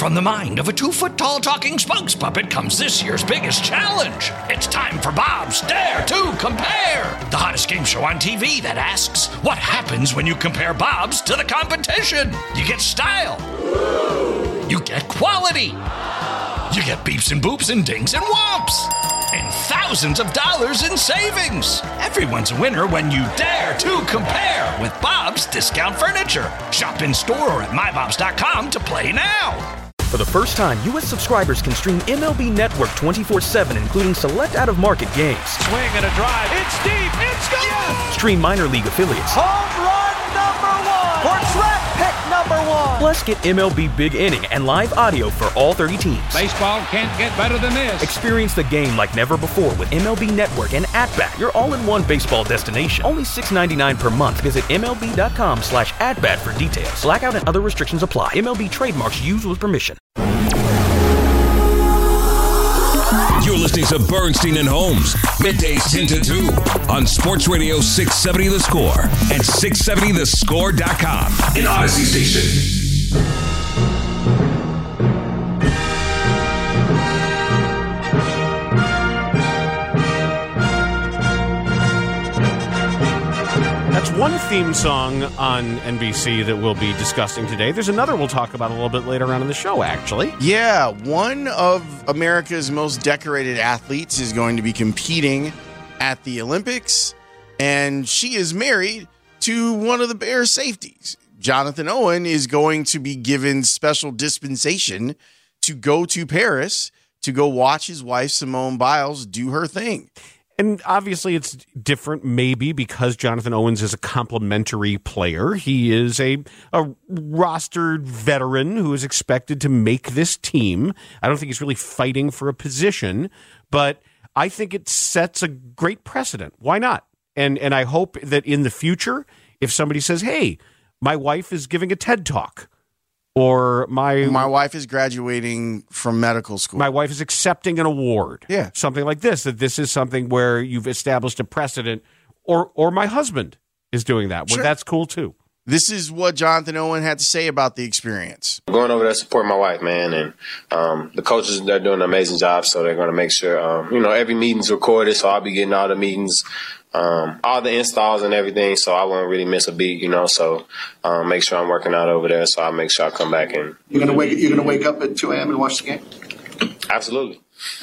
From the mind of a 2-foot-tall talking spokes puppet comes this year's biggest challenge. It's time for Bob's Dare to Compare, the hottest game show on TV that asks, what happens when you compare Bob's to the competition? You get style. You get quality. You get beeps and boops and dings and whomps. And thousands of dollars in savings. Everyone's a winner when you dare to compare with Bob's Discount Furniture. Shop in store or at mybobs.com to play now. For the first time, U.S. subscribers can stream MLB Network 24/7, including select out-of-market games. Swing and a drive. It's deep. It's gone. Yes! Stream minor league affiliates. Home run number 1. Or track pick number 1. Plus, get MLB Big Inning and live audio for all 30 teams. Baseball can't get better than this. Experience the game like never before with MLB Network and At-Bat, your all-in-one baseball destination. Only $6.99 per month. Visit MLB.com/at-bat for details. Blackout and other restrictions apply. MLB trademarks used with permission. You're listening to Bernstein and Holmes, middays 10 to 2 on Sports Radio 670 The Score and 670thescore.com. An Odyssey station. That's one theme song on NBC that we'll be discussing today. There's another we'll talk about a little bit later on in the show, actually. Yeah, one of America's most decorated athletes is going to be competing at the Olympics, and she is married to one of the Bears safeties. Jonathan Owen is going to be given special dispensation to go to Paris to go watch his wife, Simone Biles, do her thing. And obviously it's different maybe because Jonathan Owens is a complimentary player. He is a rostered veteran who is expected to make this team. I don't think he's really fighting for a position, but I think it sets a great precedent. Why not? And I hope that in the future, if somebody says, hey, my wife is giving a TED Talk, or my wife is graduating from medical school. My wife is accepting an award. Yeah. Something like this, that this is something where you've established a precedent, or my husband is doing that. Well, that's cool too. This is what Jonathan Owen had to say about the experience. Going over there to support my wife, man, and the coaches, they're doing an amazing job, so they're going to make sure, every meeting's recorded, so I'll be getting all the meetings, all the installs and everything, so I won't really miss a beat, so make sure I'm working out over there, so I'll make sure I come back in. You're gonna wake up at 2 a.m. and watch the game? Absolutely.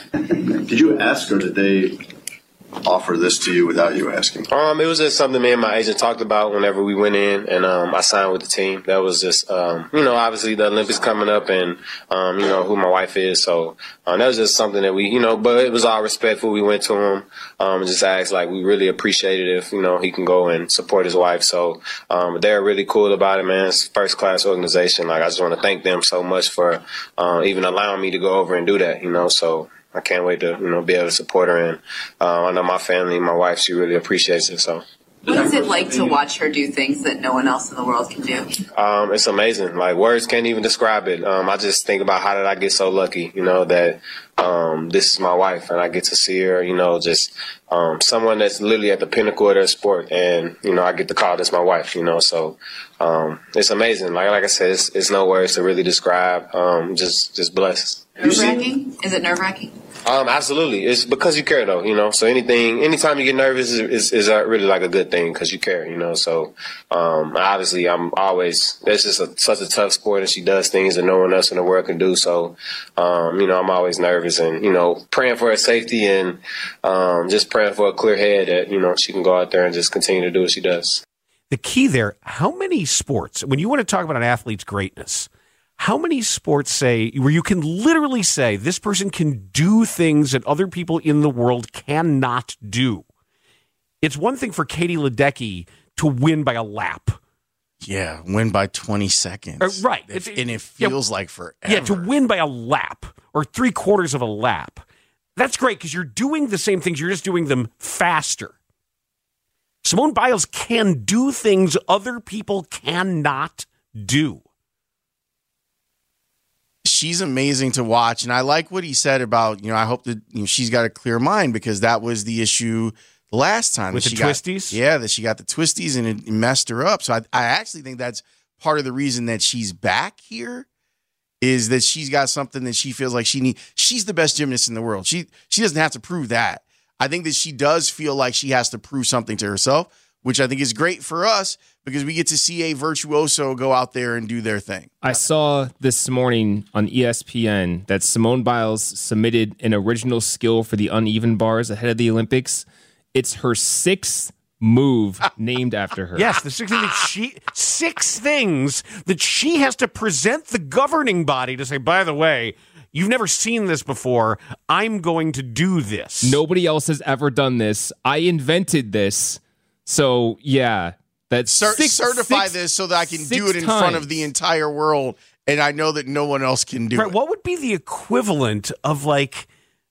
Did you ask, or did they offer this to you without you asking? It was just something me and my agent talked about whenever we went in, and I signed with the team. That was just, obviously the Olympics coming up, and who my wife is. So that was just something that we, but it was all respectful. We went to him and just asked, we really appreciate it if he can go and support his wife. So they're really cool about it, man. It's a first class organization. I just want to thank them so much for even allowing me to go over and do that. So I can't wait to, be able to support her. And I know my family, my wife, she really appreciates it. So, what is it like to watch her do things that no one else in the world can do? It's amazing. Words can't even describe it. I just think about how did I get so lucky, that this is my wife and I get to see her, just someone that's literally at the pinnacle of their sport. And, I get to call this my wife, so it's amazing. Like I said, it's no words to really describe. Just blessed. Nerve-wracking? Is it nerve-wracking? Absolutely. It's because you care, though, so anytime you get nervous is really a good thing because you care, so obviously it's just such a tough sport and she does things that no one else in the world can do. So, I'm always nervous and, praying for her safety and just praying for a clear head that, she can go out there and just continue to do what she does. The key there, how many sports, when you want to talk about an athlete's greatness, how many sports say where you can literally say this person can do things that other people in the world cannot do? It's one thing for Katie Ledecky to win by a lap. Yeah, win by 20 seconds. Right. And it feels like forever. Yeah, to win by a lap or 3/4 of a lap. That's great because you're doing the same things. You're just doing them faster. Simone Biles can do things other people cannot do. She's amazing to watch. And I like what he said about, I hope that she's got a clear mind because that was the issue the last time. With the twisties? That she got the twisties and it messed her up. So I actually think that's part of the reason that she's back here is that she's got something that she feels like she needs. She's the best gymnast in the world. She doesn't have to prove that. I think that she does feel like she has to prove something to herself, which I think is great for us because we get to see a virtuoso go out there and do their thing. I saw this morning on ESPN that Simone Biles submitted an original skill for the uneven bars ahead of the Olympics. It's her 6th move named after her. Yes, the 6 things that she has to present the governing body to say, by the way, you've never seen this before. I'm going to do this. Nobody else has ever done this. I invented this. So, yeah. That's certify this so that I can do it in front of the entire world, and I know that no one else can do it. What would be the equivalent of like,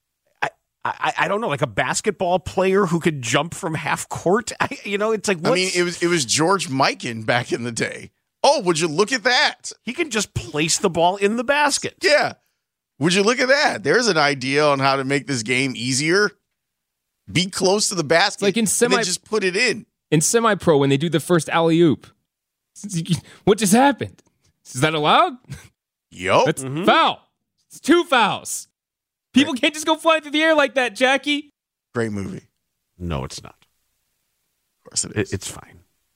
I don't know, like a basketball player who could jump from half court? It's like, I mean, it was George Mikan back in the day. Oh, would you look at that? He can just place the ball in the basket. Yeah. Would you look at that? There's an idea on how to make this game easier. Be close to the basket, like in and then just put it in. In semi-pro, when they do the first alley-oop, what just happened? Is that allowed? Yup. That's foul. It's 2 fouls. People can't just go flying through the air like that, Jackie. Great movie. No, it's not. Of course it is. It's fine.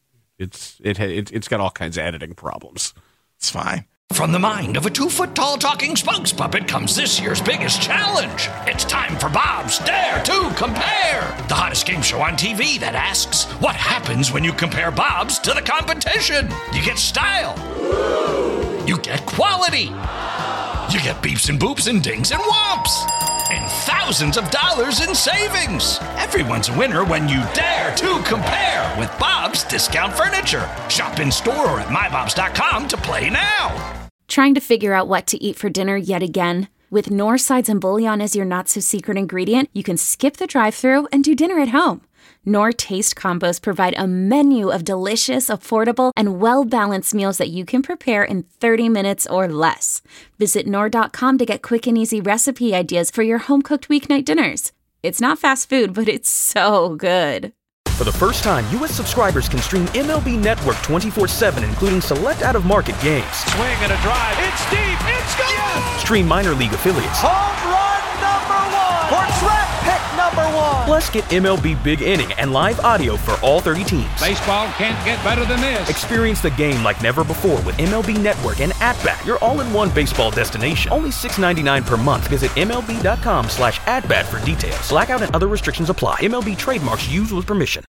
It's got all kinds of editing problems. It's fine. From the mind of a 2-foot-tall talking spokes puppet comes this year's biggest challenge. It's time for Bob's Dare to Compare, the hottest game show on TV that asks, what happens when you compare Bobs to the competition? You get style. You get quality. You get beeps and boops and dings and whomps. And thousands of dollars in savings. Everyone's a winner when you dare to compare with Bob's Discount Furniture. Shop in store or at mybobs.com to play now. Trying to figure out what to eat for dinner yet again? With Knorr sides and bouillon as your not-so-secret ingredient, you can skip the drive-thru and do dinner at home. Knorr Taste Combos provide a menu of delicious, affordable, and well-balanced meals that you can prepare in 30 minutes or less. Visit Knorr.com to get quick and easy recipe ideas for your home-cooked weeknight dinners. It's not fast food, but it's so good. For the first time, U.S. subscribers can stream MLB Network 24/7, including select out-of-market games. Swing and a drive. It's deep. It's gone. Yes! Stream minor league affiliates. Home run number 1. Portrait pick number 1. Plus, get MLB Big Inning and live audio for all 30 teams. Baseball can't get better than this. Experience the game like never before with MLB Network and At-Bat, your all-in-one baseball destination. Only $6.99 per month. Visit MLB.com/atbat for details. Blackout and other restrictions apply. MLB trademarks used with permission.